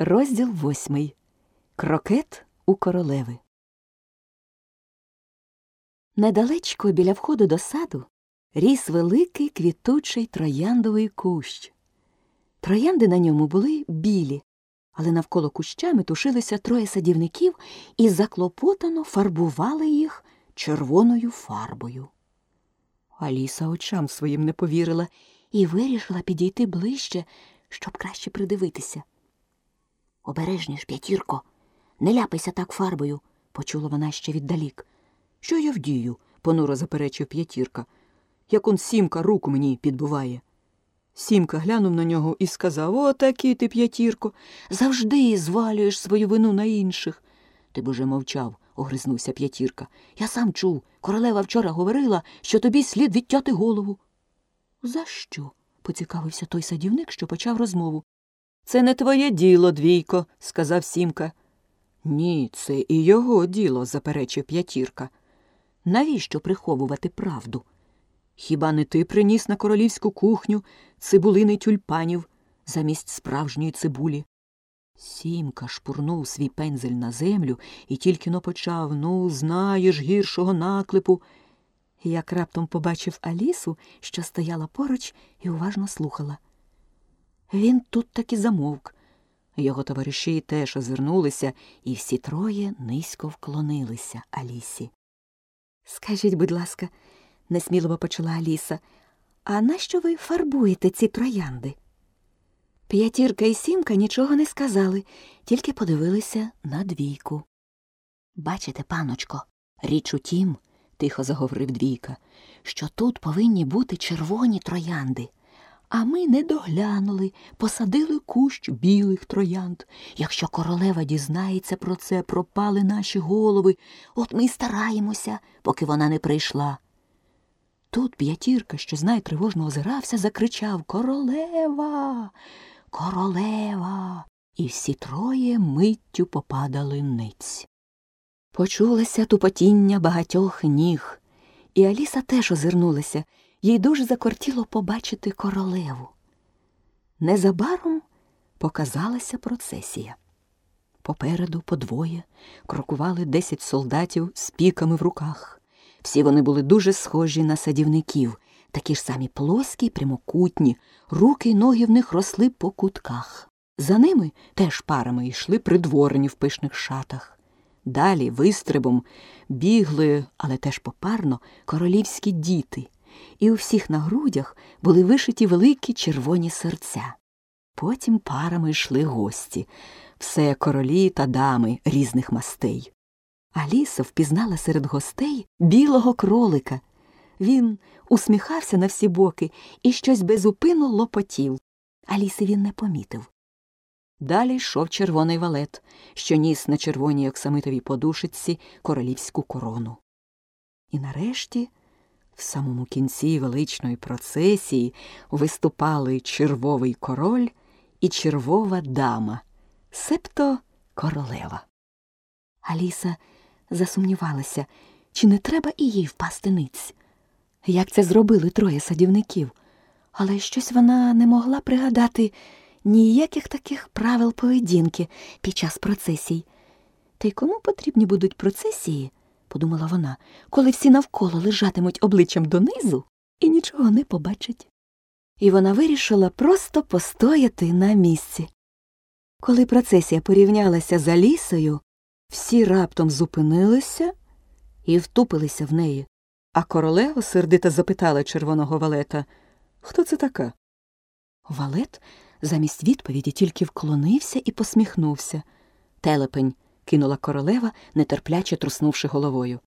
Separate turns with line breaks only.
Розділ 8. Крокет у королеви. Недалечко біля входу до саду ріс великий квітучий трояндовий кущ. Троянди на ньому були білі, але навколо куща метушилися троє садівників і заклопотано фарбували їх червоною фарбою. Аліса очам своїм не повірила і вирішила підійти ближче, щоб краще придивитися. «Обережніш, П'ятірко, не ляпайся так фарбою», – почула вона ще віддалік. «Що я вдію?» – понуро заперечив П'ятірка. «Як он Сімка руку мені підбиває». Сімка глянув на нього і сказав: «О, такий ти, П'ятірко, завжди звалюєш свою вину на інших». «Ти б уже мовчав», – огризнувся П'ятірка. «Я сам чув, королева вчора говорила, що тобі слід відтяти голову». «За що?» – поцікавився той садівник, що почав розмову. «Це не твоє діло, Двійко», – сказав Сімка. «Ні, це і його діло», – заперечив П'ятірка. «Навіщо приховувати правду? Хіба не ти приніс на королівську кухню цибулини тюльпанів замість справжньої цибулі?» Сімка шпурнув свій пензель на землю і тільки-но почав: «Ну, знаєш, гіршого наклепу», як раптом побачив Алісу, що стояла поруч і уважно слухала. Він тут таки замовк. Його товариші теж озирнулися, і всі троє низько вклонилися Алісі. «Скажіть, будь ласка», – несміливо почала Аліса, – «а нащо ви фарбуєте ці троянди?» П'ятірка і Сімка нічого не сказали, тільки подивилися на Двійку. «Бачите, паночко, річ у тім, – тихо заговорив Двійка, – що тут повинні бути червоні троянди. А ми не доглянули, посадили кущ білих троянд. Якщо королева дізнається про це, пропали наші голови. От ми й стараємося, поки вона не прийшла». Тут П'ятірка, що знай тривожно озирався, закричав: «Королева! Королева!» І всі троє миттю попадали ниць. Почулося тупотіння багатьох ніг, і Аліса теж озирнулася. Їй дуже закортіло побачити королеву. Незабаром показалася процесія. Попереду подвоє крокували 10 солдатів з піками в руках. Всі вони були дуже схожі на садівників, такі ж самі плоскі й прямокутні, руки й ноги в них росли по кутках. За ними теж парами йшли придворні в пишних шатах. Далі вистрибом бігли, але теж попарно, королівські діти. І у всіх на грудях були вишиті великі червоні серця. Потім парами йшли гості, все королі та дами різних мастей. Аліса впізнала серед гостей білого кролика. Він усміхався на всі боки і щось безупинно лопотів. Аліси він не помітив. Далі йшов червоний валет, що ніс на червоній оксамитовій подушечці королівську корону. І нарешті, в самому кінці величної процесії, виступали червовий король і червова дама, себто королева. Аліса засумнівалася, чи не треба і їй впасти ниць. Як це зробили троє садівників? Але щось вона не могла пригадати ніяких таких правил поведінки під час процесій. Та й кому потрібні будуть процесії, подумала вона, коли всі навколо лежатимуть обличчям донизу і нічого не побачать. І вона вирішила просто постояти на місці. Коли процесія порівнялася з Алісою, всі раптом зупинилися і втупилися в неї. А королева сердито запитала червоного валета: «Хто це така?» Валет замість відповіді тільки вклонився і посміхнувся. «Телепень», – кинула королева, нетерпляче труснувши головою.